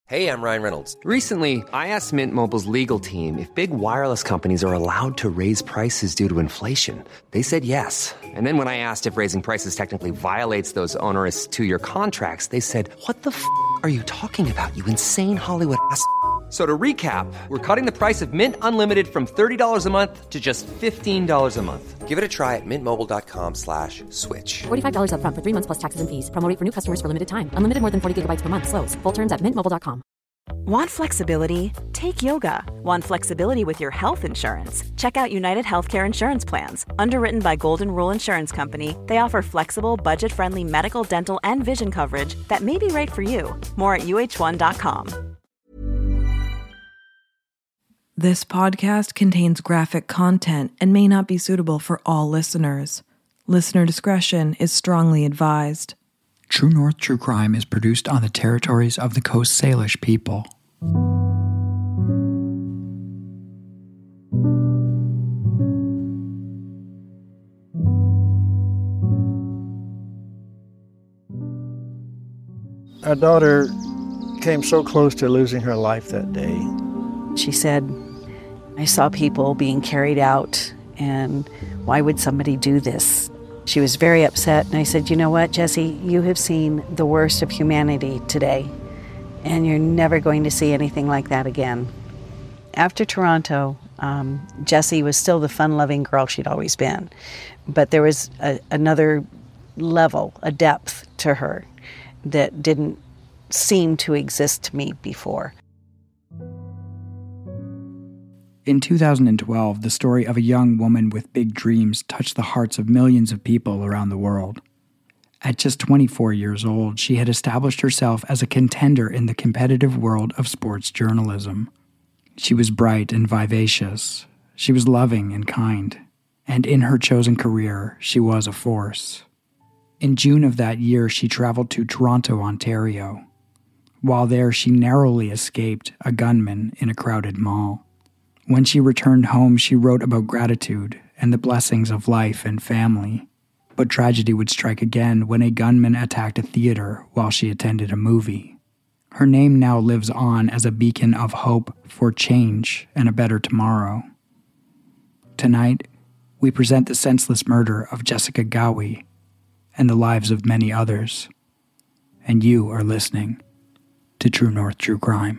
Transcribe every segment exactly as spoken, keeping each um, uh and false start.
Hey, I'm Ryan Reynolds. Recently, I asked Mint Mobile's legal team if big wireless companies are allowed to raise prices due to inflation. They said yes. And then when I asked if raising prices technically violates those onerous two-year contracts, they said, what the f*** are you talking about, you insane Hollywood ass f- So to recap, we're cutting the price of Mint Unlimited from thirty dollars a month to just fifteen dollars a month. Give it a try at mintmobile.com slash switch. forty-five dollars up front for three months plus taxes and fees. Promo rate for new customers for limited time. Unlimited more than forty gigabytes per month. Slows full terms at mint mobile dot com. Want flexibility? Take yoga. Want flexibility with your health insurance? Check out United Healthcare Insurance Plans. Underwritten by Golden Rule Insurance Company, they offer flexible, budget-friendly medical, dental, and vision coverage that may be right for you. More at U H one dot com. This podcast contains graphic content and may not be suitable for all listeners. Listener discretion is strongly advised. True North True Crime is produced on the territories of the Coast Salish people. Our daughter came so close to losing her life that day. She said, I saw people being carried out, and why would somebody do this? She was very upset, and I said, you know what, Jessie, you have seen the worst of humanity today, and you're never going to see anything like that again. After Toronto, um, Jessie was still the fun-loving girl she'd always been, but there was a, another level, a depth to her that didn't seem to exist to me before. In two thousand twelve, the story of a young woman with big dreams touched the hearts of millions of people around the world. At just twenty-four years old, she had established herself as a contender in the competitive world of sports journalism. She was bright and vivacious. She was loving and kind. And in her chosen career, she was a force. In June of that year, she traveled to Toronto, Ontario. While there, she narrowly escaped a gunman in a crowded mall. When she returned home, she wrote about gratitude and the blessings of life and family. But tragedy would strike again when a gunman attacked a theater while she attended a movie. Her name now lives on as a beacon of hope for change and a better tomorrow. Tonight, we present the senseless murder of Jessica Gawi and the lives of many others. And you are listening to True North True Crime.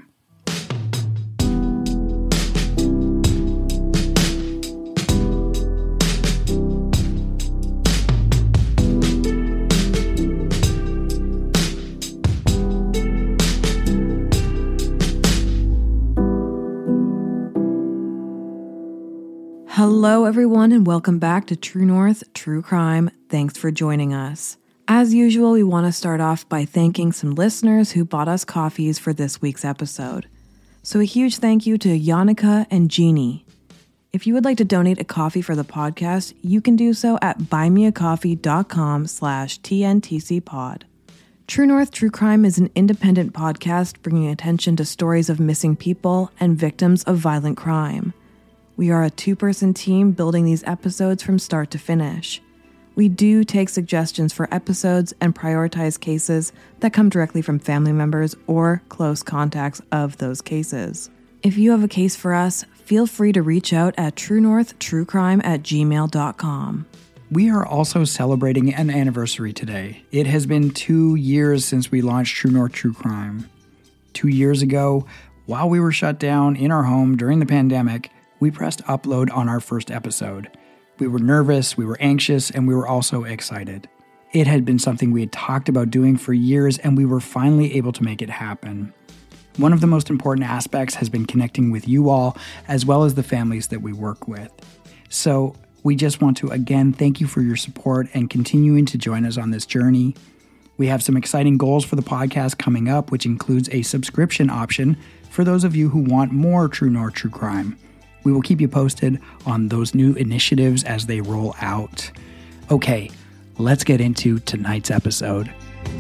Hello, everyone, and welcome back to True North True Crime. Thanks for joining us. As usual, we want to start off by thanking some listeners who bought us coffees for this week's episode. So a huge thank you to Yannicka and Jeannie. If you would like to donate a coffee for the podcast, you can do so at buymeacoffee.com slash TNTCpod. True North True Crime is an independent podcast bringing attention to stories of missing people and victims of violent crime. We are a two-person team building these episodes from start to finish. We do take suggestions for episodes and prioritize cases that come directly from family members or close contacts of those cases. If you have a case for us, feel free to reach out at truenorthtruecrime at gmail dot com. We are also celebrating an anniversary today. It has been two years since we launched True North True Crime. Two years ago, while we were shut down in our home during the pandemic, we pressed upload on our first episode. We were nervous, we were anxious, and we were also excited. It had been something we had talked about doing for years, and we were finally able to make it happen. One of the most important aspects has been connecting with you all, as well as the families that we work with. So we just want to again thank you for your support and continuing to join us on this journey. We have some exciting goals for the podcast coming up, which includes a subscription option for those of you who want more True North True Crime. We will keep you posted on those new initiatives as they roll out. Okay, let's get into tonight's episode.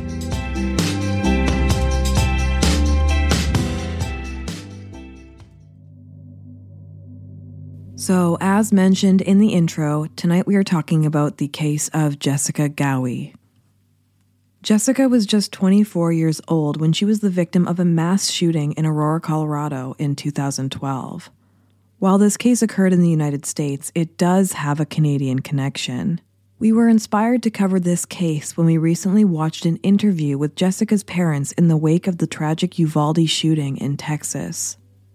So, as mentioned in the intro, tonight we are talking about the case of Jessica Gawi. Jessica was just twenty-four years old when she was the victim of a mass shooting in Aurora, Colorado in two thousand twelve. While this case occurred in the United States, it does have a Canadian connection. We were inspired to cover this case when we recently watched an interview with Jessica's parents in the wake of the tragic Uvalde shooting in Texas.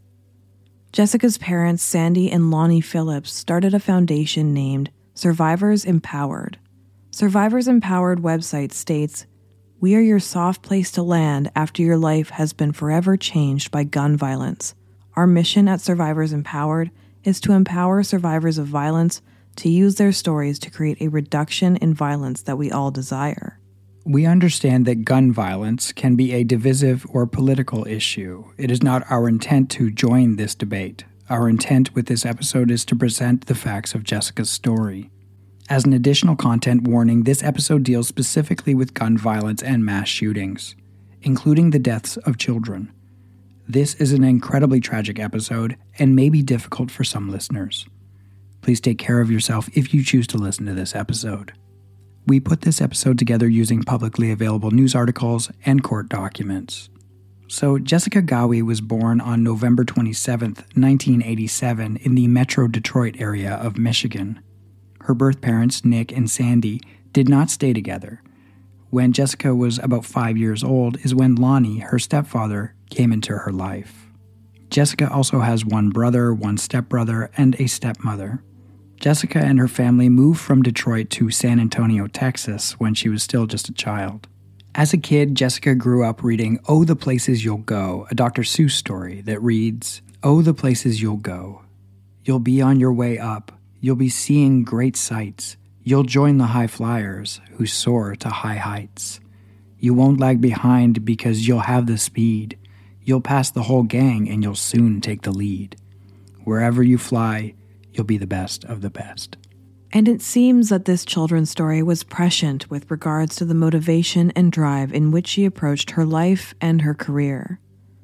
Jessica's parents, Sandy and Lonnie Phillips, started a foundation named Survivors Empowered. Survivors Empowered website states, "We are your soft place to land after your life has been forever changed by gun violence. Our mission at Survivors Empowered is to empower survivors of violence to use their stories to create a reduction in violence that we all desire." We understand that gun violence can be a divisive or political issue. It is not our intent to join this debate. Our intent with this episode is to present the facts of Jessica's story. As an additional content warning, this episode deals specifically with gun violence and mass shootings, including the deaths of children. This is an incredibly tragic episode and may be difficult for some listeners. Please take care of yourself if you choose to listen to this episode. We put this episode together using publicly available news articles and court documents. So, Jessica Gawi was born on November twenty-seventh, nineteen eighty-seven, in the Metro Detroit area of Michigan. Her birth parents, Nick and Sandy, did not stay together. When Jessica was about five years old is when Lonnie, her stepfather, came into her life. Jessica also has one brother, one stepbrother, and a stepmother. Jessica and her family moved from Detroit to San Antonio, Texas, when she was still just a child. As a kid, Jessica grew up reading Oh, the Places You'll Go, a Doctor Seuss story that reads, "Oh, the places you'll go. You'll be on your way up. You'll be seeing great sights. You'll join the high flyers who soar to high heights. You won't lag behind because you'll have the speed. You'll pass the whole gang and you'll soon take the lead. Wherever you fly, you'll be the best of the best." And it seems that this children's story was prescient with regards to the motivation and drive in which she approached her life and her career.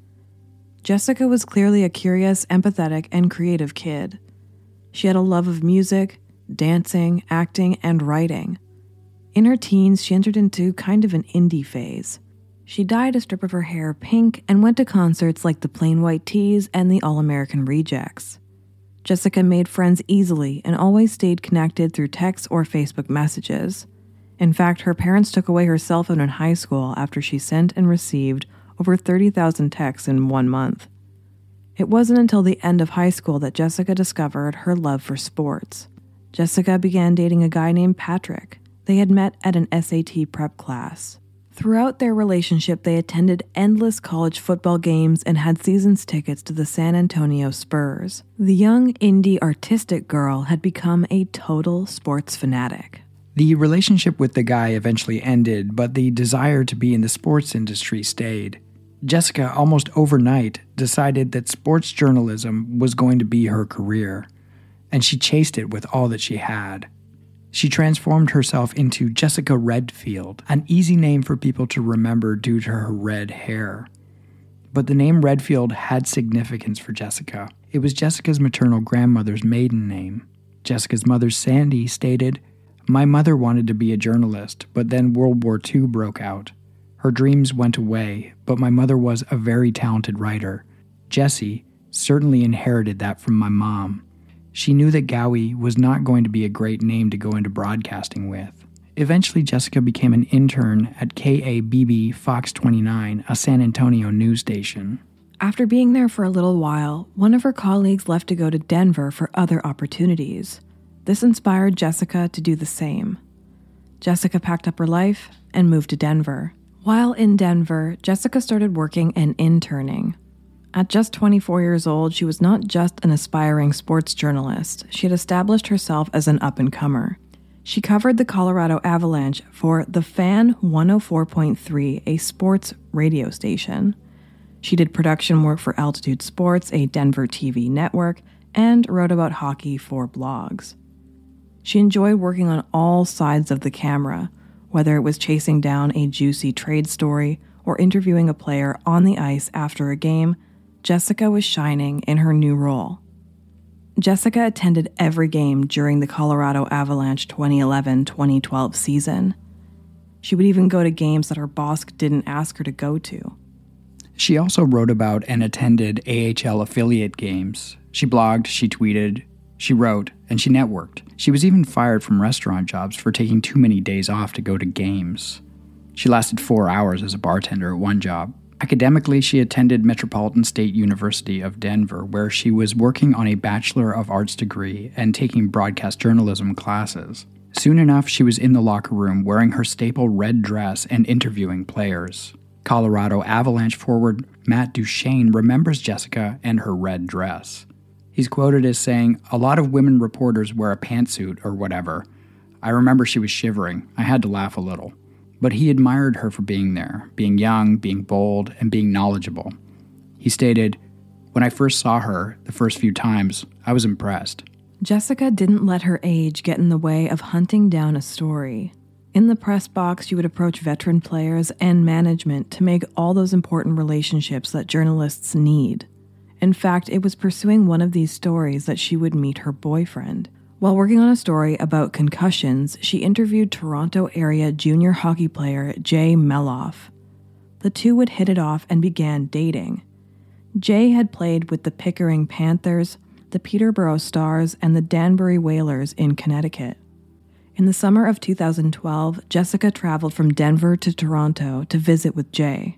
Jessica was clearly a curious, empathetic, and creative kid. She had a love of music, dancing, acting, and writing. In her teens, she entered into kind of an indie phase. She dyed a strip of her hair pink and went to concerts like the Plain White T's and the All-American Rejects. Jessica made friends easily and always stayed connected through text or Facebook messages. In fact, her parents took away her cell phone in high school after she sent and received over thirty thousand texts in one month. It wasn't until the end of high school that Jessica discovered her love for sports. Jessica began dating a guy named Patrick. They had met at an S A T prep class. Throughout their relationship, they attended endless college football games and had seasons tickets to the San Antonio Spurs. The young indie artistic girl had become a total sports fanatic. The relationship with the guy eventually ended, but the desire to be in the sports industry stayed. Jessica, almost overnight, decided that sports journalism was going to be her career, and she chased it with all that she had. She transformed herself into Jessica Redfield, an easy name for people to remember due to her red hair. But the name Redfield had significance for Jessica. It was Jessica's maternal grandmother's maiden name. Jessica's mother, Sandy, stated, "My mother wanted to be a journalist, but then World War Two broke out. Her dreams went away, but my mother was a very talented writer. Jessie certainly inherited that from my mom. She knew that Gawi was not going to be a great name to go into broadcasting with." Eventually, Jessica became an intern at K A B B Fox twenty-nine, a San Antonio news station. After being there for a little while, one of her colleagues left to go to Denver for other opportunities. This inspired Jessica to do the same. Jessica packed up her life and moved to Denver. While in Denver, Jessica started working and interning. At just twenty-four years old, she was not just an aspiring sports journalist. She had established herself as an up-and-comer. She covered the Colorado Avalanche for The Fan one oh four point three, a sports radio station. She did production work for Altitude Sports, a Denver T V network, and wrote about hockey for blogs. She enjoyed working on all sides of the camera, whether it was chasing down a juicy trade story or interviewing a player on the ice after a game. Jessica was shining in her new role. Jessica attended every game during the Colorado Avalanche twenty eleven twenty twelve season. She would even go to games that her boss didn't ask her to go to. She also wrote about and attended A H L affiliate games. She blogged, she tweeted, she wrote, and she networked. She was even fired from restaurant jobs for taking too many days off to go to games. She lasted four hours as a bartender at one job. Academically, she attended Metropolitan State University of Denver, where she was working on a Bachelor of Arts degree and taking broadcast journalism classes. Soon enough, she was in the locker room wearing her staple red dress and interviewing players. Colorado Avalanche forward Matt Duchene remembers Jessica and her red dress. He's quoted as saying, "A lot of women reporters wear a pantsuit or whatever. I remember she was shivering. I had to laugh a little." But he admired her for being there, being young, being bold, and being knowledgeable. He stated, "When I first saw her, the first few times, I was impressed." Jessica didn't let her age get in the way of hunting down a story. In the press box, she would approach veteran players and management to make all those important relationships that journalists need. In fact, it was pursuing one of these stories that she would meet her boyfriend. While working on a story about concussions, she interviewed Toronto area junior hockey player Jay Meloff. The two would hit it off and began dating. Jay had played with the Pickering Panthers, the Peterborough Stars, and the Danbury Whalers in Connecticut. In the summer of two thousand twelve, Jessica traveled from Denver to Toronto to visit with Jay.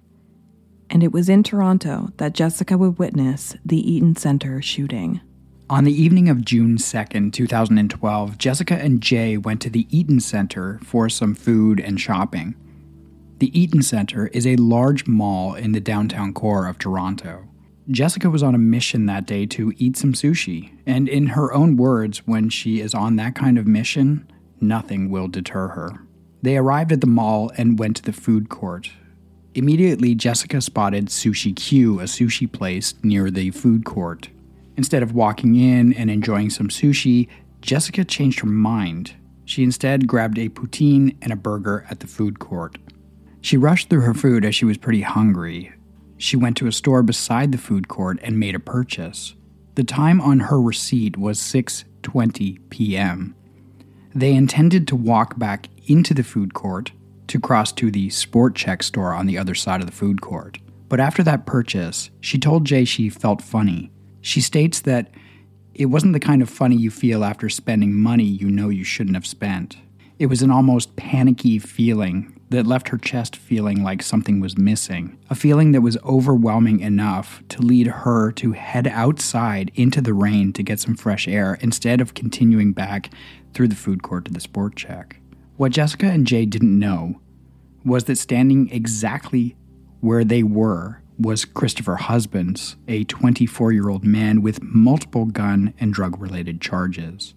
And it was in Toronto that Jessica would witness the Eaton Centre shooting. On the evening of June second, two thousand twelve, Jessica and Jay went to the Eaton Centre for some food and shopping. The Eaton Centre is a large mall in the downtown core of Toronto. Jessica was on a mission that day to eat some sushi, and in her own words, when she is on that kind of mission, nothing will deter her. They arrived at the mall and went to the food court. Immediately, Jessica spotted Sushi Q, a sushi place near the food court. Instead of walking in and enjoying some sushi, Jessica changed her mind. She instead grabbed a poutine and a burger at the food court. She rushed through her food as she was pretty hungry. She went to a store beside the food court and made a purchase. The time on her receipt was six twenty p.m. They intended to walk back into the food court to cross to the Sport Chek store on the other side of the food court. But after that purchase, she told Jay she felt funny. She states that it wasn't the kind of funny you feel after spending money you know you shouldn't have spent. It was an almost panicky feeling that left her chest feeling like something was missing, a feeling that was overwhelming enough to lead her to head outside into the rain to get some fresh air instead of continuing back through the food court to the Sport Chek. What Jessica and Jay didn't know was that standing exactly where they were was Christopher Husbands, a twenty-four-year-old man with multiple gun and drug-related charges.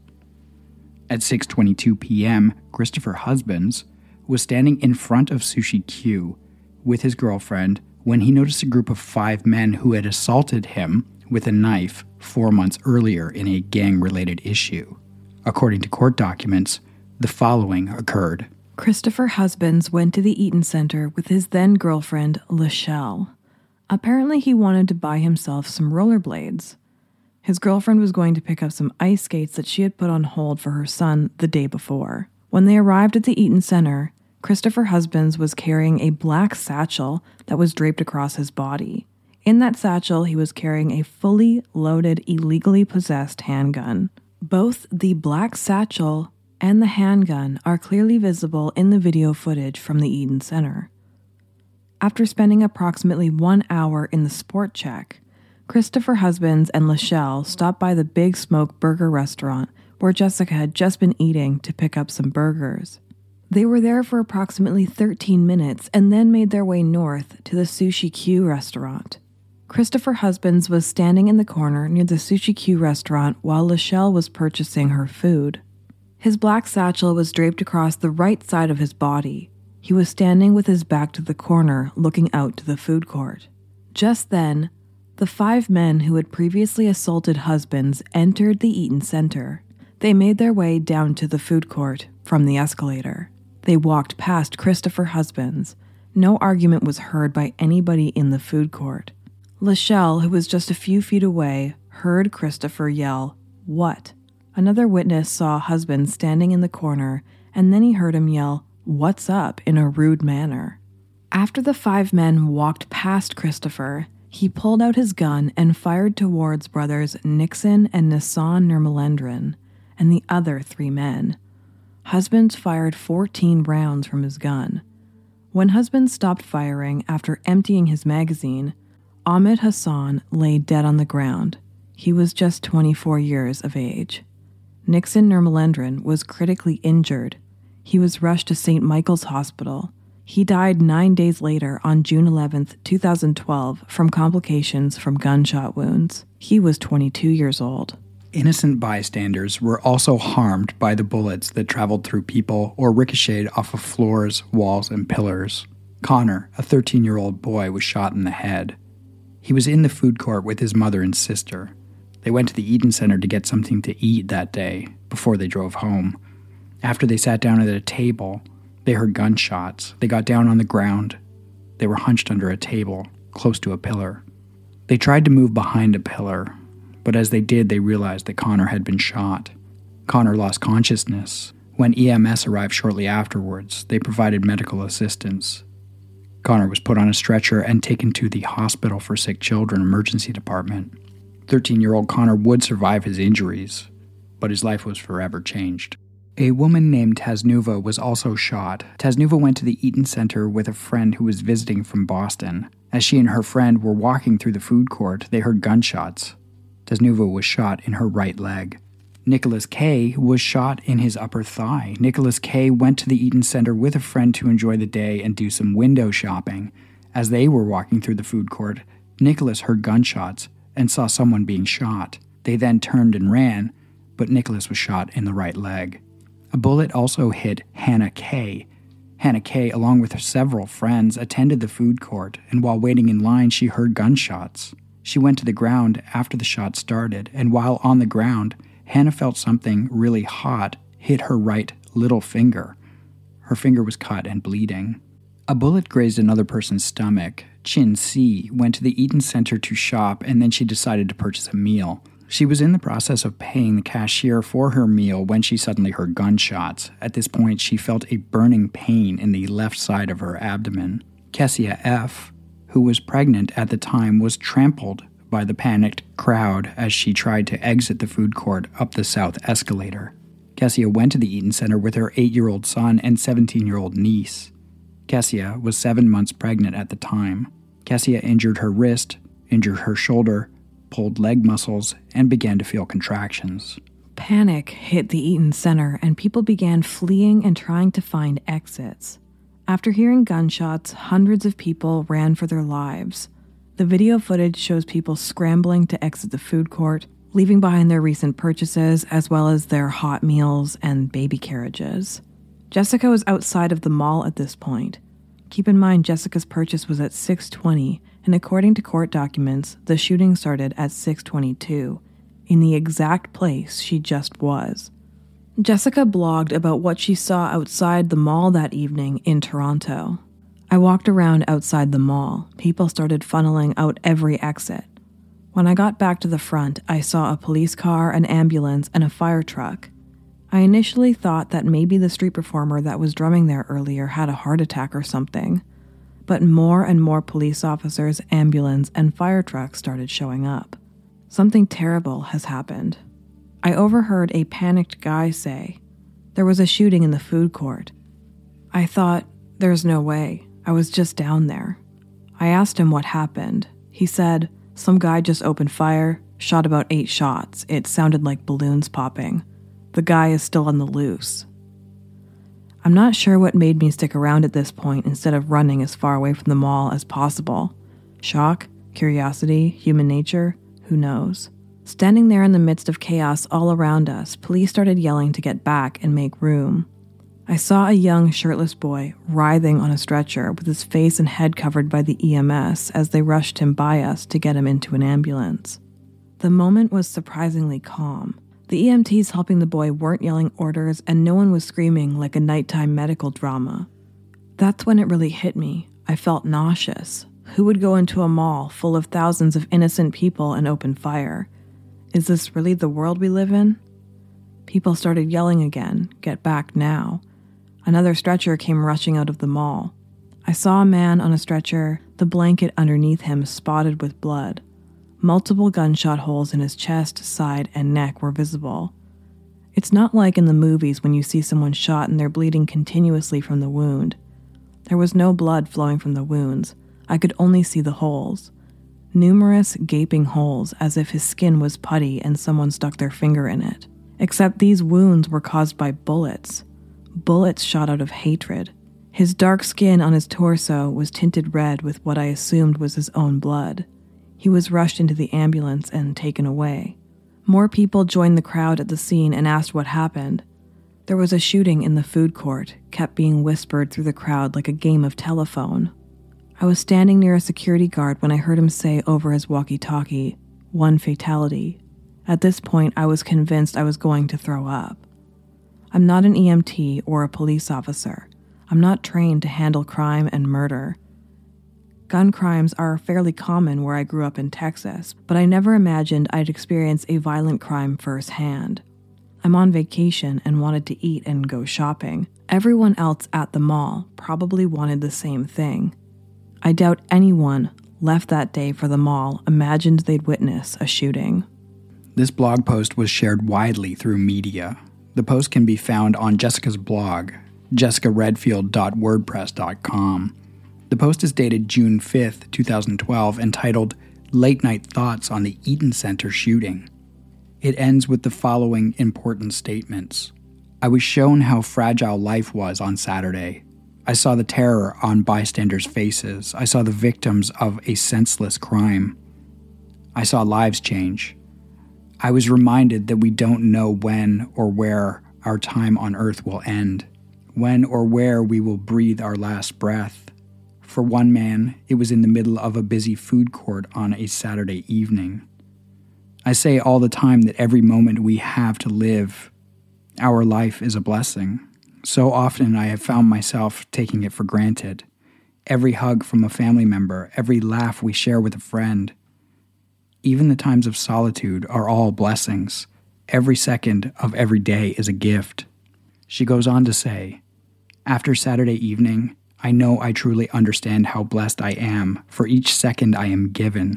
At six twenty-two p.m., Christopher Husbands was standing in front of Sushi Q with his girlfriend when he noticed a group of five men who had assaulted him with a knife four months earlier in a gang-related issue. According to court documents, the following occurred. Christopher Husbands went to the Eaton Centre with his then-girlfriend, Lachelle. Apparently he wanted to buy himself some rollerblades. His girlfriend was going to pick up some ice skates that she had put on hold for her son the day before. When they arrived at the Eaton Centre, Christopher Husbands was carrying a black satchel that was draped across his body. In that satchel, he was carrying a fully loaded, illegally possessed handgun. Both the black satchel and the handgun are clearly visible in the video footage from the Eaton Centre. After spending approximately one hour in the Sport Chek, Christopher Husbands and Lachelle stopped by the Big Smoke Burger restaurant where Jessica had just been eating to pick up some burgers. They were there for approximately thirteen minutes and then made their way north to the Sushi Q restaurant. Christopher Husbands was standing in the corner near the Sushi Q restaurant while Lachelle was purchasing her food. His black satchel was draped across the right side of his body. He was standing with his back to the corner, looking out to the food court. Just then, the five men who had previously assaulted Husbands entered the Eaton Centre. They made their way down to the food court from the escalator. They walked past Christopher Husbands. No argument was heard by anybody in the food court. Lachelle, who was just a few feet away, heard Christopher yell, "What?" Another witness saw Husbands standing in the corner, and then he heard him yell, "What's up?" in a rude manner. After the five men walked past Christopher, he pulled out his gun and fired towards brothers Nixon and Nissan Nirmalendran and the other three men. Husband fired fourteen rounds from his gun. When Husband stopped firing after emptying his magazine, Ahmed Hassan lay dead on the ground. He was just twenty-four years of age. Nixon Nirmalendran was critically injured. He was rushed to Saint Michael's Hospital. He died nine days later on June eleventh, twenty twelve, from complications from gunshot wounds. He was twenty-two years old. Innocent bystanders were also harmed by the bullets that traveled through people or ricocheted off of floors, walls, and pillars. Connor, a thirteen-year-old boy, was shot in the head. He was in the food court with his mother and sister. They went to the Eaton Center to get something to eat that day before they drove home. After they sat down at a table, they heard gunshots. They got down on the ground. They were hunched under a table, close to a pillar. They tried to move behind a pillar, but as they did, they realized that Connor had been shot. Connor lost consciousness. When E M S arrived shortly afterwards, they provided medical assistance. Connor was put on a stretcher and taken to the Hospital for Sick Children emergency department. thirteen-year-old Connor would survive his injuries, but his life was forever changed. A woman named Tasnuva was also shot. Tasnuva went to the Eaton Center with a friend who was visiting from Boston. As she and her friend were walking through the food court, they heard gunshots. Tasnuva was shot in her right leg. Nicholas K. was shot in his upper thigh. Nicholas K. went to the Eaton Center with a friend to enjoy the day and do some window shopping. As they were walking through the food court, Nicholas heard gunshots and saw someone being shot. They then turned and ran, but Nicholas was shot in the right leg. A bullet also hit Hannah K. Hannah K., along with her several friends, attended the food court, and while waiting in line, she heard gunshots. She went to the ground after the shot started, and while on the ground, Hannah felt something really hot hit her right little finger. Her finger was cut and bleeding. A bullet grazed another person's stomach. Chin C. went to the Eaton Center to shop, and then she decided to purchase a meal. She was in the process of paying the cashier for her meal when she suddenly heard gunshots. At this point, she felt a burning pain in the left side of her abdomen. Kessia F., who was pregnant at the time, was trampled by the panicked crowd as she tried to exit the food court up the south escalator. Kessia went to the Eaton Center with her eight-year-old son and seventeen-year-old niece. Kessia was seven months pregnant at the time. Kessia injured her wrist, injured her shoulder, pulled leg muscles, and began to feel contractions. Panic hit the Eaton Center, and people began fleeing and trying to find exits. After hearing gunshots, hundreds of people ran for their lives. The video footage shows people scrambling to exit the food court, leaving behind their recent purchases as well as their hot meals and baby carriages. Jessica was outside of the mall at this point. Keep in mind, Jessica's purchase was at six twenty, and according to court documents, the shooting started at six twenty-two, in the exact place she just was. Jessica blogged about what she saw outside the mall that evening in Toronto. I walked around outside the mall. People started funneling out every exit. When I got back to the front, I saw a police car, an ambulance, and a fire truck. I initially thought that maybe the street performer that was drumming there earlier had a heart attack or something, but more and more police officers, ambulance, and fire trucks started showing up. Something terrible has happened. I overheard a panicked guy say, "There was a shooting in the food court." I thought, there's no way. I was just down there. I asked him what happened. He said, some guy just opened fire, shot about eight shots. It sounded like balloons popping. The guy is still on the loose. I'm not sure what made me stick around at this point instead of running as far away from the mall as possible. Shock, curiosity, human nature, who knows? Standing there in the midst of chaos all around us, police started yelling to get back and make room. I saw a young shirtless boy writhing on a stretcher with his face and head covered by the E M S as they rushed him by us to get him into an ambulance. The moment was surprisingly calm. The E M Ts helping the boy weren't yelling orders, and no one was screaming like a nighttime medical drama. That's when it really hit me. I felt nauseous. Who would go into a mall full of thousands of innocent people and open fire? Is this really the world we live in? People started yelling again, "Get back now." Another stretcher came rushing out of the mall. I saw a man on a stretcher, the blanket underneath him spotted with blood. Multiple gunshot holes in his chest, side, and neck were visible. It's not like in the movies when you see someone shot and they're bleeding continuously from the wound. There was no blood flowing from the wounds. I could only see the holes. Numerous gaping holes, as if his skin was putty and someone stuck their finger in it. Except these wounds were caused by bullets. Bullets shot out of hatred. His dark skin on his torso was tinted red with what I assumed was his own blood. He was rushed into the ambulance and taken away. More people joined the crowd at the scene and asked what happened. There was a shooting in the food court, kept being whispered through the crowd like a game of telephone. I was standing near a security guard when I heard him say over his walkie-talkie, "One fatality." At this point, I was convinced I was going to throw up. I'm not an E M T or a police officer. I'm not trained to handle crime and murder. Gun crimes are fairly common where I grew up in Texas, but I never imagined I'd experience a violent crime firsthand. I'm on vacation and wanted to eat and go shopping. Everyone else at the mall probably wanted the same thing. I doubt anyone left that day for the mall imagined they'd witness a shooting. This blog post was shared widely through media. The post can be found on Jessica's blog, jessica redfield dot wordpress dot com. The post is dated June fifth, twenty twelve, entitled Late Night Thoughts on the Eaton Center Shooting. It ends with the following important statements. I was shown how fragile life was on Saturday. I saw the terror on bystanders' faces. I saw the victims of a senseless crime. I saw lives change. I was reminded that we don't know when or where our time on earth will end, when or where we will breathe our last breath. For one man, it was in the middle of a busy food court on a Saturday evening. I say all the time that every moment we have to live, our life is a blessing. So often I have found myself taking it for granted. Every hug from a family member, every laugh we share with a friend. Even the times of solitude are all blessings. Every second of every day is a gift. She goes on to say, after Saturday evening, I know I truly understand how blessed I am for each second I am given.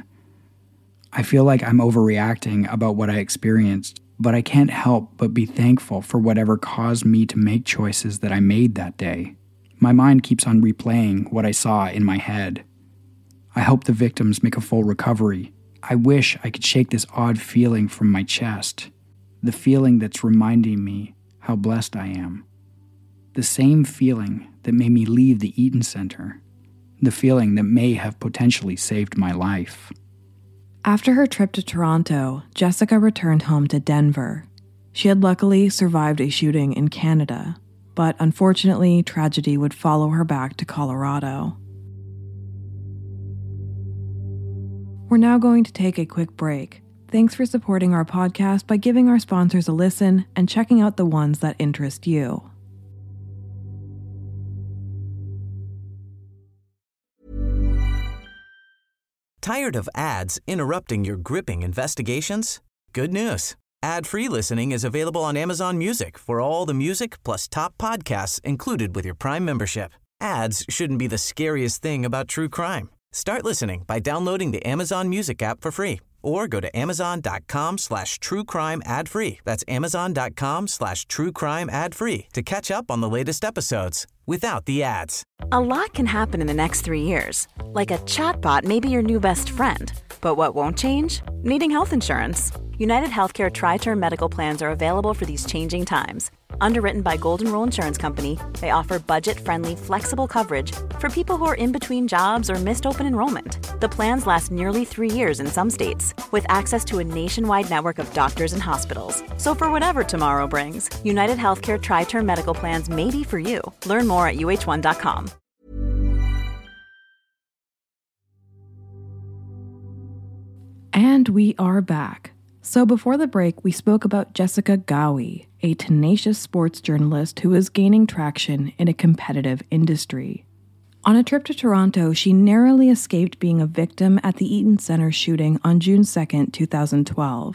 I feel like I'm overreacting about what I experienced, but I can't help but be thankful for whatever caused me to make choices that I made that day. My mind keeps on replaying what I saw in my head. I hope the victims make a full recovery. I wish I could shake this odd feeling from my chest, the feeling that's reminding me how blessed I am. The same feeling that made me leave the Eaton Center, the feeling that may have potentially saved my life. After her trip to Toronto, Jessica returned home to Denver. She had luckily survived a shooting in Canada, but unfortunately, tragedy would follow her back to Colorado. We're now going to take a quick break. Thanks for supporting our podcast by giving our sponsors a listen and checking out the ones that interest you. Tired of ads interrupting your gripping investigations? Good news. Ad-free listening is available on Amazon Music for all the music plus top podcasts included with your Prime membership. Ads shouldn't be the scariest thing about true crime. Start listening by downloading the Amazon Music app for free or go to amazon.com slash true crime ad free. That's amazon.com slash true crime ad free to catch up on the latest episodes without the ads. A lot can happen in the next three years. Like a chatbot may be your new best friend. But what won't change? Needing health insurance. United Healthcare Tri-Term Medical Plans are available for these changing times. Underwritten by Golden Rule Insurance Company, they offer budget-friendly, flexible coverage for people who are in between jobs or missed open enrollment. The plans last nearly three years in some states, with access to a nationwide network of doctors and hospitals. So for whatever tomorrow brings, United Healthcare Tri-Term Medical Plans may be for you. Learn more at U H one dot com. And we are back. So before the break, we spoke about Jessica Gawi, a tenacious sports journalist who is gaining traction in a competitive industry. On a trip to Toronto, she narrowly escaped being a victim at the Eaton Center shooting on June second, twenty twelve.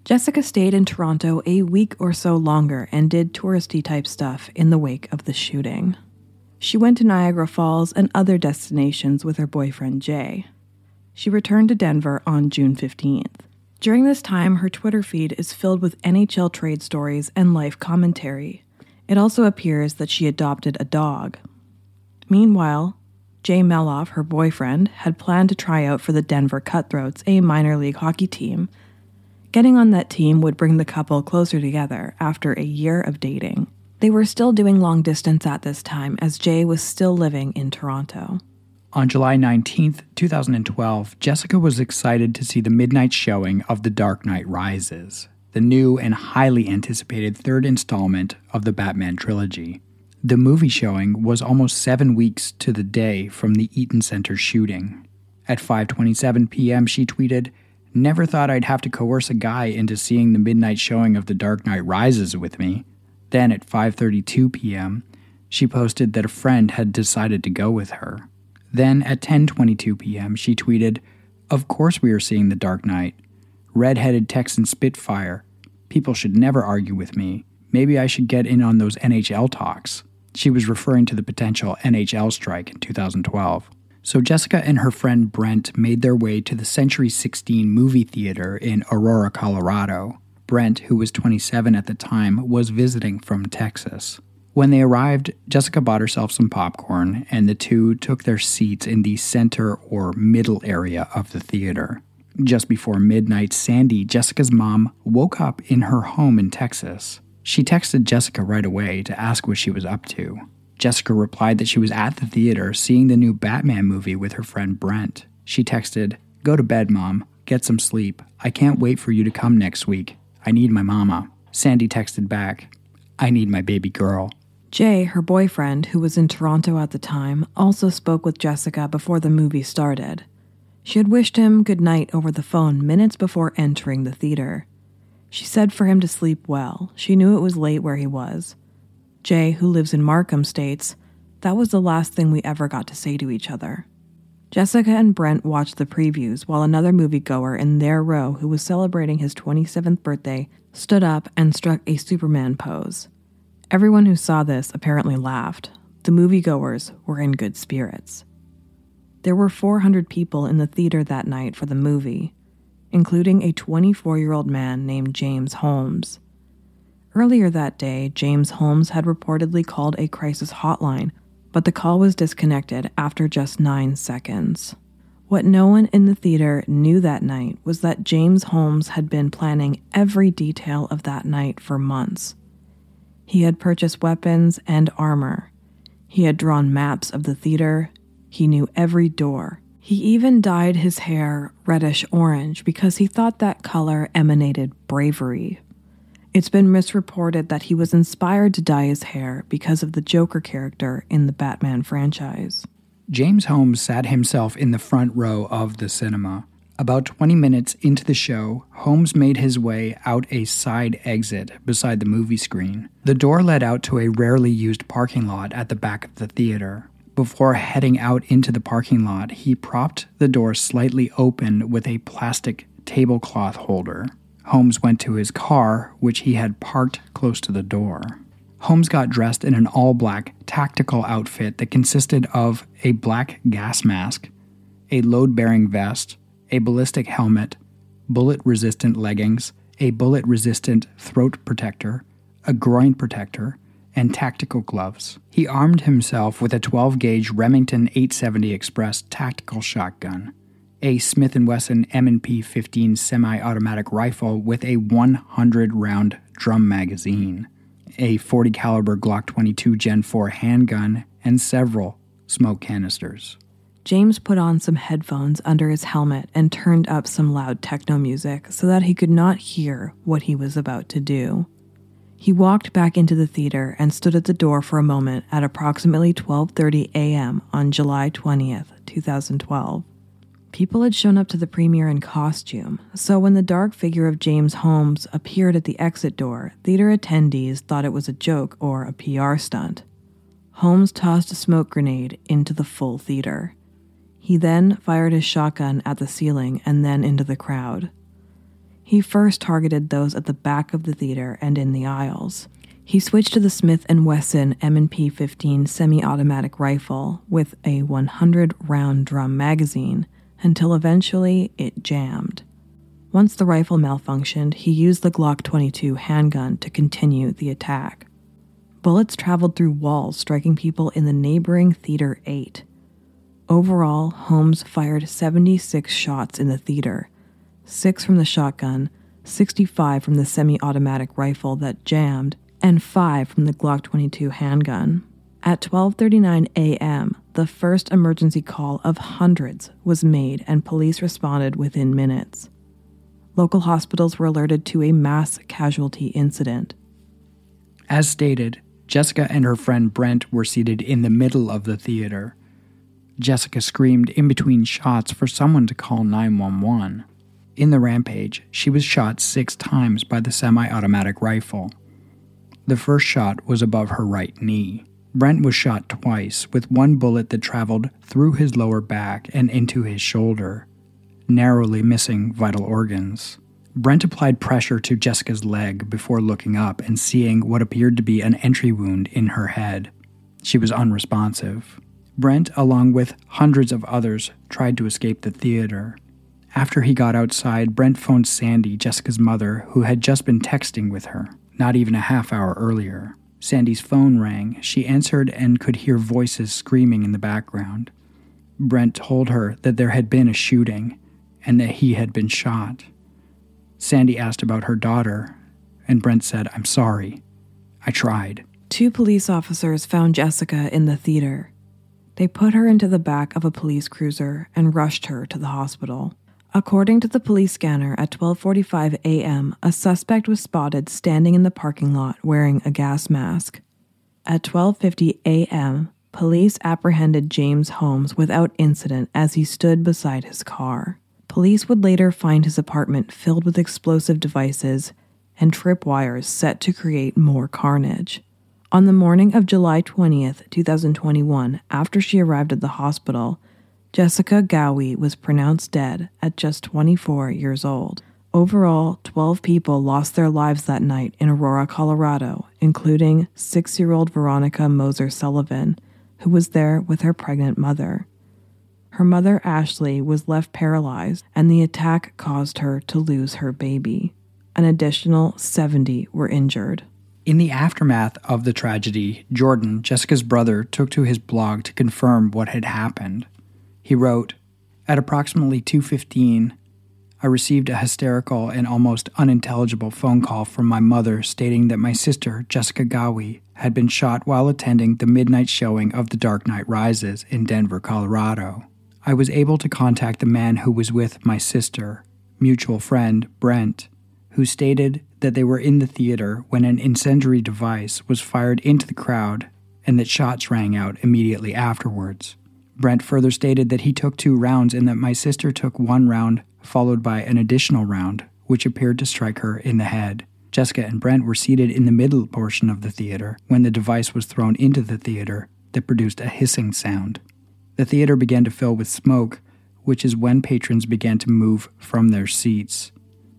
Jessica stayed in Toronto a week or so longer and did touristy-type stuff in the wake of the shooting. She went to Niagara Falls and other destinations with her boyfriend, Jay. She returned to Denver on June fifteenth. During this time, her Twitter feed is filled with N H L trade stories and life commentary. It also appears that she adopted a dog. Meanwhile, Jay Meloff, her boyfriend, had planned to try out for the Denver Cutthroats, a minor league hockey team. Getting on that team would bring the couple closer together after a year of dating. They were still doing long distance at this time, as Jay was still living in Toronto. On July nineteenth, twenty twelve, Jessica was excited to see the midnight showing of The Dark Knight Rises, the new and highly anticipated third installment of the Batman trilogy. The movie showing was almost seven weeks to the day from the Eaton Center shooting. At five twenty-seven p.m., she tweeted, "Never thought I'd have to coerce a guy into seeing the midnight showing of The Dark Knight Rises with me." Then at five thirty-two p.m., she posted that a friend had decided to go with her. Then at ten twenty-two p.m., she tweeted, "Of course we are seeing The Dark Knight. Red-headed Texan Spitfire. People should never argue with me. Maybe I should get in on those N H L talks." She was referring to the potential N H L strike in two thousand twelve. So Jessica and her friend Brent made their way to the Century sixteen movie theater in Aurora, Colorado. Brent, who was twenty-seven at the time, was visiting from Texas. When they arrived, Jessica bought herself some popcorn, and the two took their seats in the center or middle area of the theater. Just before midnight, Sandy, Jessica's mom, woke up in her home in Texas. She texted Jessica right away to ask what she was up to. Jessica replied that she was at the theater seeing the new Batman movie with her friend Brent. She texted, "Go to bed, Mom. Get some sleep. I can't wait for you to come next week. I need my mama." Sandy texted back, "I need my baby girl." Jay, her boyfriend, who was in Toronto at the time, also spoke with Jessica before the movie started. She had wished him good night over the phone minutes before entering the theater. She said for him to sleep well. She knew it was late where he was. Jay, who lives in Markham, states, "That was the last thing we ever got to say to each other." Jessica and Brent watched the previews while another moviegoer in their row who was celebrating his twenty-seventh birthday stood up and struck a Superman pose. Everyone who saw this apparently laughed. The moviegoers were in good spirits. There were four hundred people in the theater that night for the movie, including a twenty-four-year-old man named James Holmes. Earlier that day, James Holmes had reportedly called a crisis hotline, but the call was disconnected after just nine seconds. What no one in the theater knew that night was that James Holmes had been planning every detail of that night for months. He had purchased weapons and armor. He had drawn maps of the theater. He knew every door. He even dyed his hair reddish-orange because he thought that color emanated bravery. It's been misreported that he was inspired to dye his hair because of the Joker character in the Batman franchise. James Holmes sat himself in the front row of the cinema. About twenty minutes into the show, Holmes made his way out a side exit beside the movie screen. The door led out to a rarely used parking lot at the back of the theater. Before heading out into the parking lot, he propped the door slightly open with a plastic tablecloth holder. Holmes went to his car, which he had parked close to the door. Holmes got dressed in an all-black tactical outfit that consisted of a black gas mask, a load-bearing vest, a ballistic helmet, bullet-resistant leggings, a bullet-resistant throat protector, a groin protector, and tactical gloves. He armed himself with a twelve-gauge Remington eight seventy Express tactical shotgun, a Smith and Wesson M and P fifteen semi-automatic rifle with a one hundred round drum magazine, a forty caliber Glock twenty-two Gen four handgun, and several smoke canisters. James put on some headphones under his helmet and turned up some loud techno music so that he could not hear what he was about to do. He walked back into the theater and stood at the door for a moment at approximately twelve thirty a.m. on July twentieth, twenty twelve. People had shown up to the premiere in costume, so when the dark figure of James Holmes appeared at the exit door, theater attendees thought it was a joke or a P R stunt. Holmes tossed a smoke grenade into the full theater. He then fired his shotgun at the ceiling and then into the crowd. He first targeted those at the back of the theater and in the aisles. He switched to the Smith and Wesson M and P fifteen semi-automatic rifle with a one hundred round drum magazine until eventually it jammed. Once the rifle malfunctioned, he used the Glock twenty-two handgun to continue the attack. Bullets traveled through walls, striking people in the neighboring Theater eight. Overall, Holmes fired seventy-six shots in the theater, six from the shotgun, sixty-five from the semi-automatic rifle that jammed, and five from the Glock twenty-two handgun. At twelve thirty-nine a.m., the first emergency call of hundreds was made and police responded within minutes. Local hospitals were alerted to a mass casualty incident. As stated, Jessica and her friend Brent were seated in the middle of the theater. Jessica screamed in between shots for someone to call nine one one. In the rampage, she was shot six times by the semi-automatic rifle. The first shot was above her right knee. Brent was shot twice, with one bullet that traveled through his lower back and into his shoulder, narrowly missing vital organs. Brent applied pressure to Jessica's leg before looking up and seeing what appeared to be an entry wound in her head. She was unresponsive. Brent, along with hundreds of others, tried to escape the theater. After he got outside, Brent phoned Sandy, Jessica's mother, who had just been texting with her, not even a half hour earlier. Sandy's phone rang. She answered and could hear voices screaming in the background. Brent told her that there had been a shooting and that he had been shot. Sandy asked about her daughter, and Brent said, "I'm sorry. I tried." Two police officers found Jessica in the theater. They put her into the back of a police cruiser and rushed her to the hospital. According to the police scanner, at twelve forty-five a.m., a suspect was spotted standing in the parking lot wearing a gas mask. At twelve fifty a.m., police apprehended James Holmes without incident as he stood beside his car. Police would later find his apartment filled with explosive devices and tripwires set to create more carnage. On the morning of July twentieth, twenty twenty-one, after she arrived at the hospital, Jessica Gowie was pronounced dead at just twenty-four years old. Overall, twelve people lost their lives that night in Aurora, Colorado, including six-year-old Veronica Moser Sullivan, who was there with her pregnant mother. Her mother, Ashley, was left paralyzed, and the attack caused her to lose her baby. An additional seventy were injured. In the aftermath of the tragedy, Jordan, Jessica's brother, took to his blog to confirm what had happened. He wrote, "At approximately two fifteen, I received a hysterical and almost unintelligible phone call from my mother stating that my sister, Jessica Gowie, had been shot while attending the midnight showing of The Dark Knight Rises in Denver, Colorado. I was able to contact the man who was with my sister, mutual friend Brent, who stated that they were in the theater when an incendiary device was fired into the crowd and that shots rang out immediately afterwards. Brent further stated that he took two rounds and that my sister took one round followed by an additional round, which appeared to strike her in the head. Jessica and Brent were seated in the middle portion of the theater when the device was thrown into the theater that produced a hissing sound. The theater began to fill with smoke, which is when patrons began to move from their seats.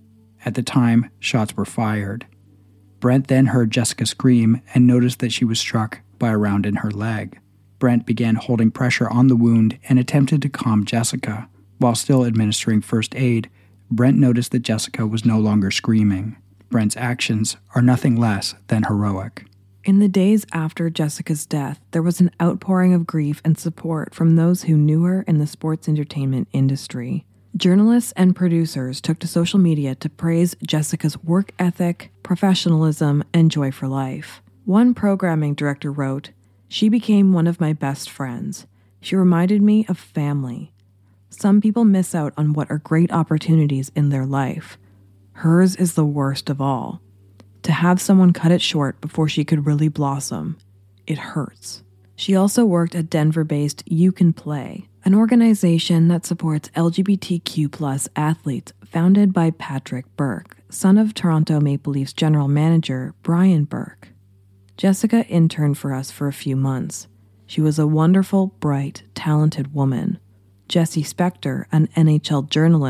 At the time, shots were fired. Brent then heard Jessica scream and noticed that she was struck by a round in her leg. Brent began holding pressure on the wound and attempted to calm Jessica. While still administering first aid, Brent noticed that Jessica was no longer screaming. Brent's actions are nothing less than heroic. In the days after Jessica's death, there was an outpouring of grief and support from those who knew her in the sports entertainment industry. Journalists and producers took to social media to praise Jessica's work ethic, professionalism, and joy for life. One programming director wrote, "She became one of my best friends. She reminded me of family. Some people miss out on what are great opportunities in their life. Hers is the worst of all. To have someone cut it short before she could really blossom, it hurts." She also worked at Denver-based You Can Play, an organization that supports L G B T Q plus athletes founded by Patrick Burke, son of Toronto Maple Leafs general manager Brian Burke. Jessica interned for us for a few months. She was a wonderful, bright, talented woman. Jesse Spector, an N H L journalist,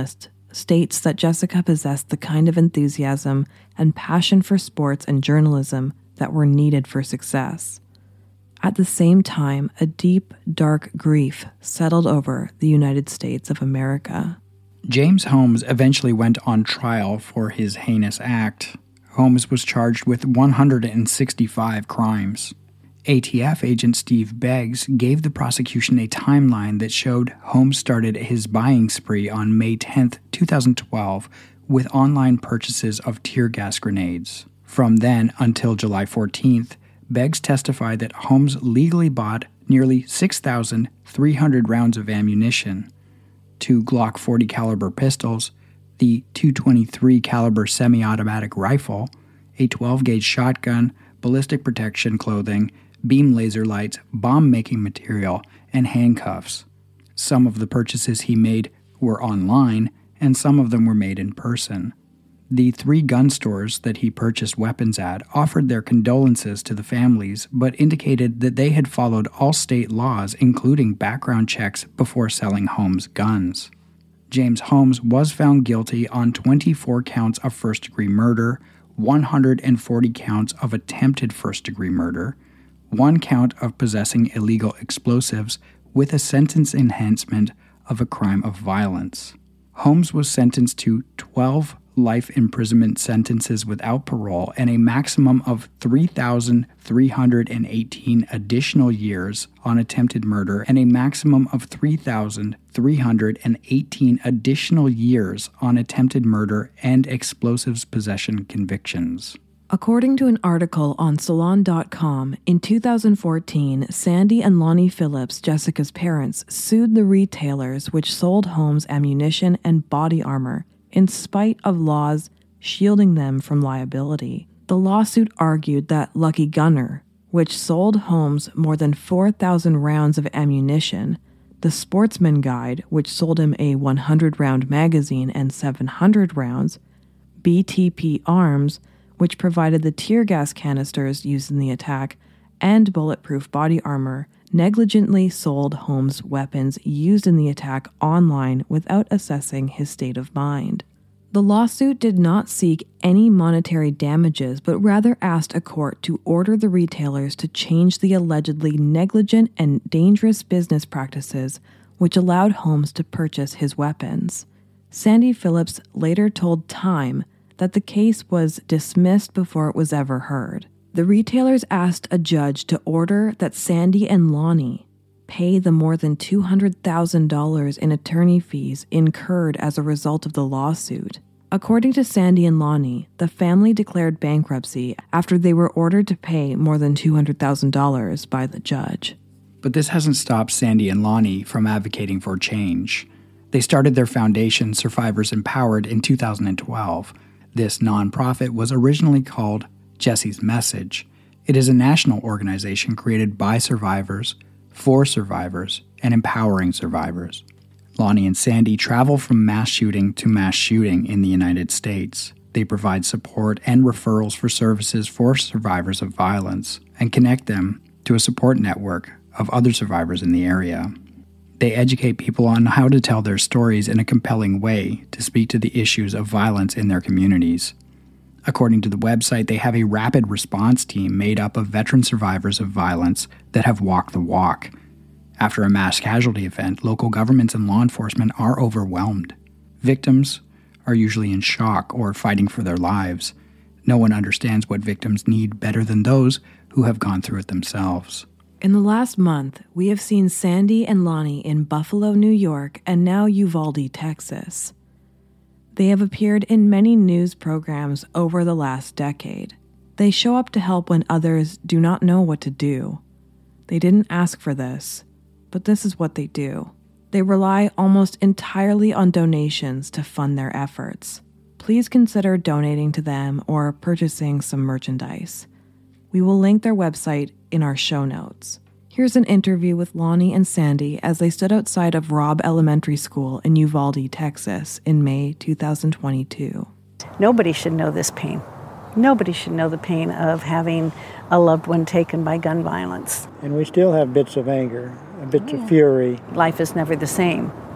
states that Jessica possessed the kind of enthusiasm and passion for sports and journalism that were needed for success. At the same time, a deep, dark grief settled over the United States of America. James Holmes eventually went on trial for his heinous act. Holmes was charged with one hundred sixty-five crimes. A T F agent Steve Beggs gave the prosecution a timeline that showed Holmes started his buying spree on May tenth, twenty twelve, with online purchases of tear gas grenades. From then until July fourteenth, Beggs testified that Holmes legally bought nearly six thousand three hundred rounds of ammunition, two Glock forty caliber pistols, the two twenty-three caliber semi-automatic rifle, a twelve gauge shotgun, ballistic protection clothing, beam laser lights, bomb-making material, and handcuffs. Some of the purchases he made were online, and some of them were made in person. The three gun stores that he purchased weapons at offered their condolences to the families, but indicated that they had followed all state laws, including background checks, before selling Holmes guns. James Holmes was found guilty on twenty-four counts of first-degree murder, one hundred forty counts of attempted first-degree murder, one count of possessing illegal explosives, with a sentence enhancement of a crime of violence. Holmes was sentenced to twelve life imprisonment sentences without parole and a maximum of three thousand three hundred eighteen additional years on attempted murder and a maximum of three thousand three hundred eighteen additional years on attempted murder and explosives possession convictions. According to an article on Salon dot com, in two thousand fourteen, Sandy and Lonnie Phillips, Jessica's parents, sued the retailers which sold Holmes ammunition and body armor in spite of laws shielding them from liability. The lawsuit argued that Lucky Gunner, which sold Holmes more than four thousand rounds of ammunition, the Sportsman Guide, which sold him a one hundred round magazine and seven hundred rounds, B T P Arms, which provided the tear gas canisters used in the attack, and bulletproof body armor, negligently sold Holmes weapons used in the attack online without assessing his state of mind. The lawsuit did not seek any monetary damages, but rather asked a court to order the retailers to change the allegedly negligent and dangerous business practices which allowed Holmes to purchase his weapons. Sandy Phillips later told Time that the case was dismissed before it was ever heard. The retailers asked a judge to order that Sandy and Lonnie pay the more than two hundred thousand dollars in attorney fees incurred as a result of the lawsuit. According to Sandy and Lonnie, the family declared bankruptcy after they were ordered to pay more than two hundred thousand dollars by the judge. But this hasn't stopped Sandy and Lonnie from advocating for change. They started their foundation, Survivors Empowered, in two thousand twelve. This nonprofit was originally called Jesse's Message. It is a national organization created by survivors, for survivors, and empowering survivors. Lonnie and Sandy travel from mass shooting to mass shooting in the United States. They provide support and referrals for services for survivors of violence and connect them to a support network of other survivors in the area. They educate people on how to tell their stories in a compelling way to speak to the issues of violence in their communities. According to the website, they have a rapid response team made up of veteran survivors of violence that have walked the walk. After a mass casualty event, local governments and law enforcement are overwhelmed. Victims are usually in shock or fighting for their lives. No one understands what victims need better than those who have gone through it themselves. In the last month, we have seen Sandy and Lonnie in Buffalo, New York, and now Uvalde, Texas. They have appeared in many news programs over the last decade. They show up to help when others do not know what to do. They didn't ask for this, but this is what they do. They rely almost entirely on donations to fund their efforts. Please consider donating to them or purchasing some merchandise. We will link their website in our show notes. Here's an interview with Lonnie and Sandy as they stood outside of Robb Elementary School in Uvalde, Texas in May two thousand twenty-two. Nobody should know this pain. Nobody should know the pain of having a loved one taken by gun violence. And we still have bits of anger, bits yeah. of fury. Life is never the same.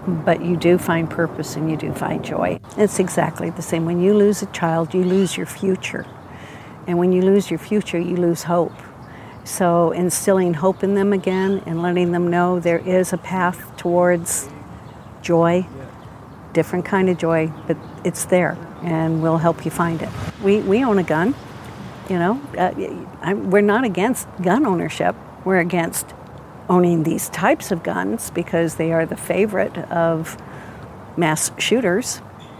but you do find purpose and you do find joy. It's exactly the same. When you lose a child, you lose your future. And when you lose your future, you lose hope. So instilling hope in them again and letting them know there is a path towards joy, different kind of joy, but it's there and we'll help you find it. We we own a gun, you know. Uh, I, we're not against gun ownership. We're against owning these types of guns because they are the favorite of mass shooters.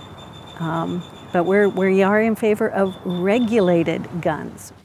Um, but we're, we are in favor of regulated guns.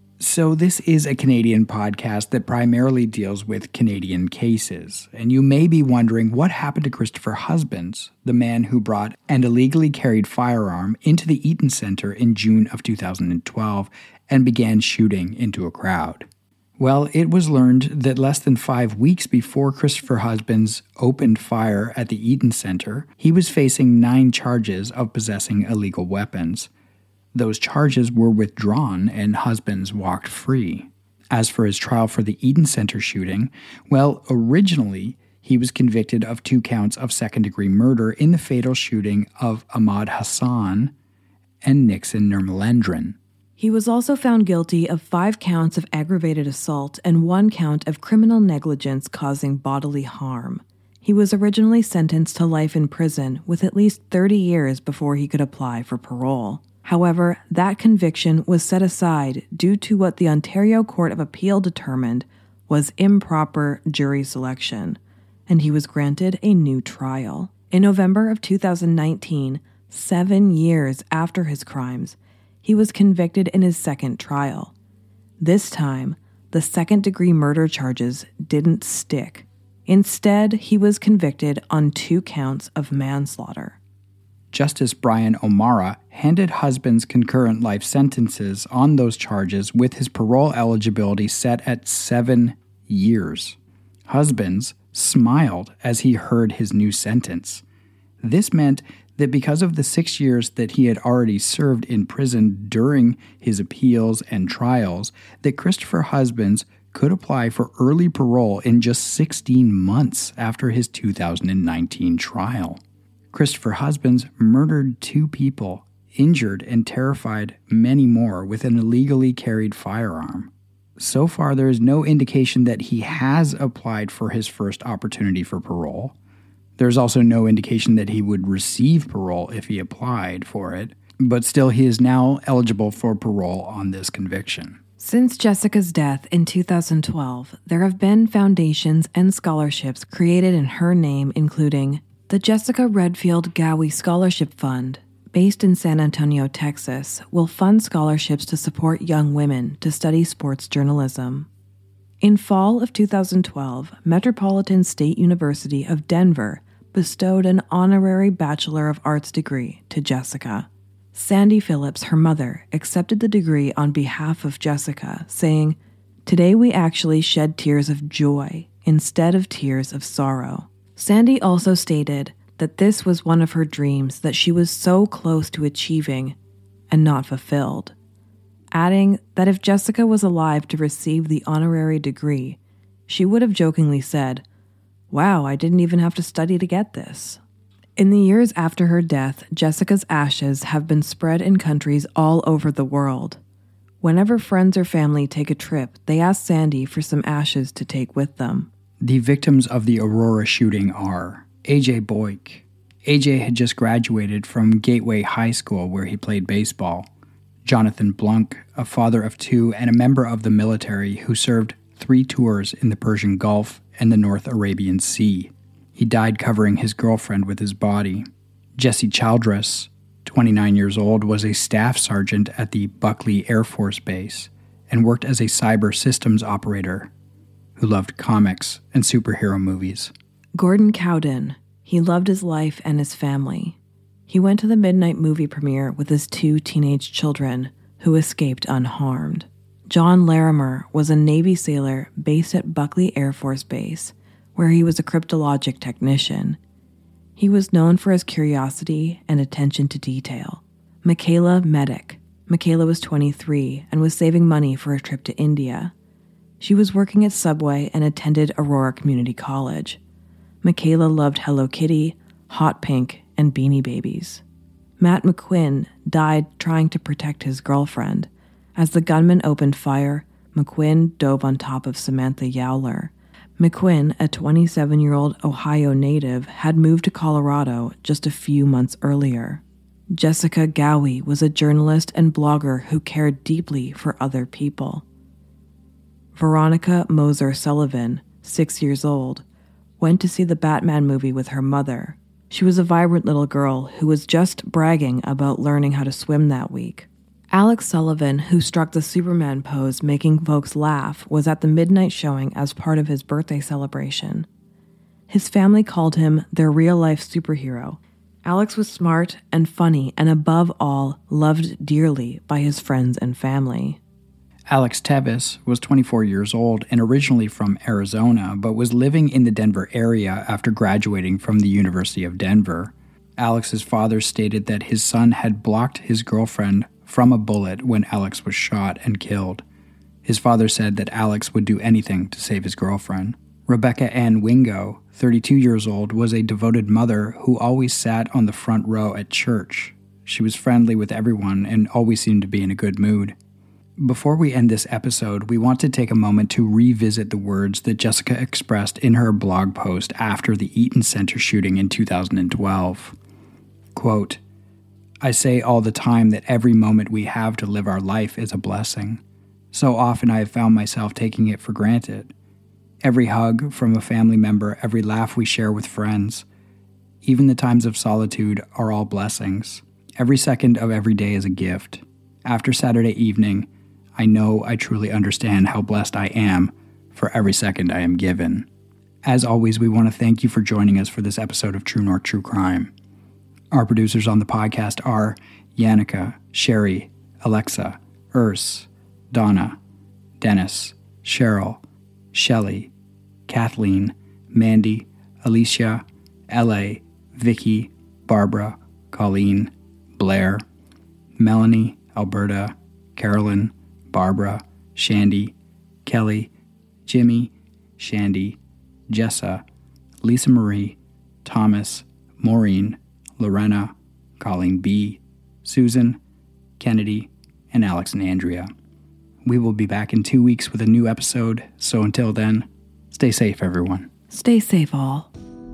So this is a Canadian podcast that primarily deals with Canadian cases. And you may be wondering what happened to Christopher Husbands, the man who brought an illegally carried firearm into the Eaton Centre in June of two thousand twelve and began shooting into a crowd. Well, it was learned that less than five weeks before Christopher Husbands opened fire at the Eaton Centre, he was facing nine charges of possessing illegal weapons. Those charges were withdrawn and Husbands walked free. As for his trial for the Eaton Centre shooting, well, originally he was convicted of two counts of second-degree murder in the fatal shooting of Ahmad Hassan and Nixon Nirmalendran. He was also found guilty of five counts of aggravated assault and one count of criminal negligence causing bodily harm. He was originally sentenced to life in prison with at least thirty years before he could apply for parole. However, that conviction was set aside due to what the Ontario Court of Appeal determined was improper jury selection, and he was granted a new trial. In November of two thousand nineteen, seven years after his crimes, he was convicted in his second trial. This time, the second-degree murder charges didn't stick. Instead, he was convicted on two counts of manslaughter. Justice Brian O'Mara handed Husbands concurrent life sentences on those charges with his parole eligibility set at seven years. Husbands smiled as he heard his new sentence. This meant that because of the six years that he had already served in prison during his appeals and trials, that Christopher Husbands could apply for early parole in just sixteen months after his two thousand nineteen trial. Christopher Husbands murdered two people, injured and terrified many more with an illegally carried firearm. So far, there is no indication that he has applied for his first opportunity for parole. There's also no indication that he would receive parole if he applied for it, but still he is now eligible for parole on this conviction. Since Jessica's death in two thousand twelve, there have been foundations and scholarships created in her name, including the Jessica Redfield Gowie Scholarship Fund, based in San Antonio, Texas, will fund scholarships to support young women to study sports journalism. In fall of two thousand twelve, Metropolitan State University of Denver bestowed an honorary Bachelor of Arts degree to Jessica. Sandy Phillips, her mother, accepted the degree on behalf of Jessica, saying, "Today we actually shed tears of joy instead of tears of sorrow." Sandy also stated that this was one of her dreams that she was so close to achieving and not fulfilled, adding that if Jessica was alive to receive the honorary degree, she would have jokingly said, "Wow, I didn't even have to study to get this." In the years after her death, Jessica's ashes have been spread in countries all over the world. Whenever friends or family take a trip, they ask Sandy for some ashes to take with them. The victims of the Aurora shooting are A J Boyk. A J had just graduated from Gateway High School where he played baseball. Jonathan Blunk, a father of two and a member of the military who served three tours in the Persian Gulf and the North Arabian Sea. He died covering his girlfriend with his body. Jesse Childress, twenty-nine years old, was a staff sergeant at the Buckley Air Force Base and worked as a cyber systems operator who loved comics and superhero movies. Gordon Cowden, he loved his life and his family. He went to the midnight movie premiere with his two teenage children, who escaped unharmed. John Larimer was a Navy sailor based at Buckley Air Force Base, where he was a cryptologic technician. He was known for his curiosity and attention to detail. Michaela Medic. Michaela was twenty-three and was saving money for a trip to India. She was working at Subway and attended Aurora Community College. Michaela loved Hello Kitty, Hot Pink, and Beanie Babies. Matt McQuinn died trying to protect his girlfriend. As the gunman opened fire, McQuinn dove on top of Samantha Yowler. McQuinn, a twenty-seven-year-old Ohio native, had moved to Colorado just a few months earlier. Jessica Gowie was a journalist and blogger who cared deeply for other people. Veronica Moser Sullivan, six years old, went to see the Batman movie with her mother. She was a vibrant little girl who was just bragging about learning how to swim that week. Alex Sullivan, who struck the Superman pose making folks laugh, was at the midnight showing as part of his birthday celebration. His family called him their real-life superhero. Alex was smart and funny and above all, loved dearly by his friends and family. Alex Tevis was twenty-four years old and originally from Arizona, but was living in the Denver area after graduating from the University of Denver. Alex's father stated that his son had blocked his girlfriend from a bullet when Alex was shot and killed. His father said that Alex would do anything to save his girlfriend. Rebecca Ann Wingo, thirty-two years old, was a devoted mother who always sat on the front row at church. She was friendly with everyone and always seemed to be in a good mood. Before we end this episode, we want to take a moment to revisit the words that Jessica expressed in her blog post after the Eaton Center shooting in two thousand twelve. Quote, "I say all the time that every moment we have to live our life is a blessing. So often I have found myself taking it for granted. Every hug from a family member, every laugh we share with friends, even the times of solitude are all blessings. Every second of every day is a gift. After Saturday evening, I know I truly understand how blessed I am for every second I am given." As always, we want to thank you for joining us for this episode of True North True Crime. Our producers on the podcast are Yannicka, Sherry, Alexa, Urs, Donna, Dennis, Cheryl, Shelley, Kathleen, Mandy, Alicia, L A, Vicky, Barbara, Colleen, Blair, Melanie, Alberta, Carolyn, Barbara, Shandy, Kelly, Jimmy, Shandy, Jessa, Lisa Marie, Thomas, Maureen, Lorena, Colleen B., Susan, Kennedy, and Alex and Andrea. We will be back in two weeks with a new episode, so until then, stay safe, everyone. Stay safe, all.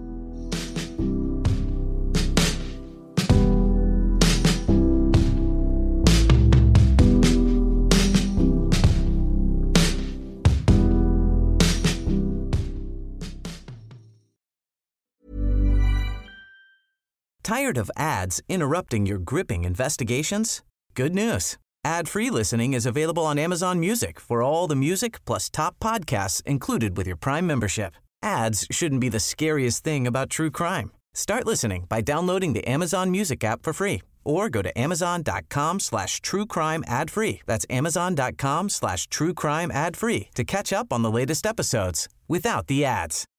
Tired of ads interrupting your gripping investigations? Good news. Ad-free listening is available on Amazon Music for all the music plus top podcasts included with your Prime membership. Ads shouldn't be the scariest thing about true crime. Start listening by downloading the Amazon Music app for free or go to amazon.com slash true crime ad free. That's amazon.com slash true crime ad free to catch up on the latest episodes without the ads.